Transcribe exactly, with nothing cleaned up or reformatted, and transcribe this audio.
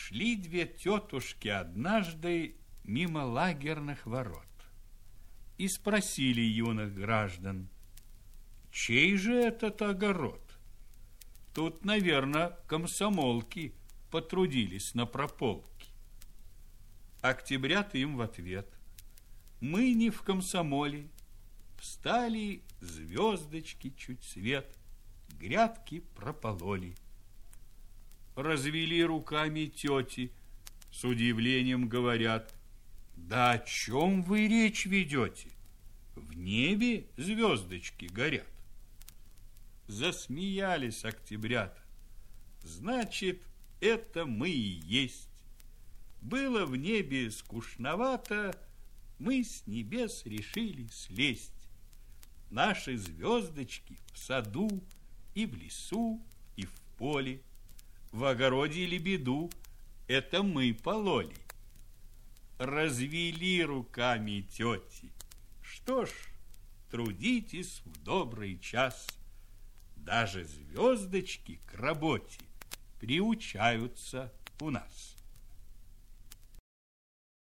Шли две тетушки однажды мимо лагерных ворот и спросили юных граждан: чей же этот огород? Тут, наверное, комсомолки потрудились на прополке. Октябрята им в ответ: мы не в комсомоле, встали звездочки чуть свет, грядки пропололи. Развели руками тети, с удивлением говорят: да о чем вы речь ведете? В небе звездочки горят. Засмеялись октябрята: значит, это мы и есть. Было в небе скучновато, мы с небес решили слезть. Наши звездочки в саду и в лесу, и в поле, в огороде лебеду это мы пололи. Развели руками тети: что ж, трудитесь в добрый час. Даже звездочки к работе приучаются у нас.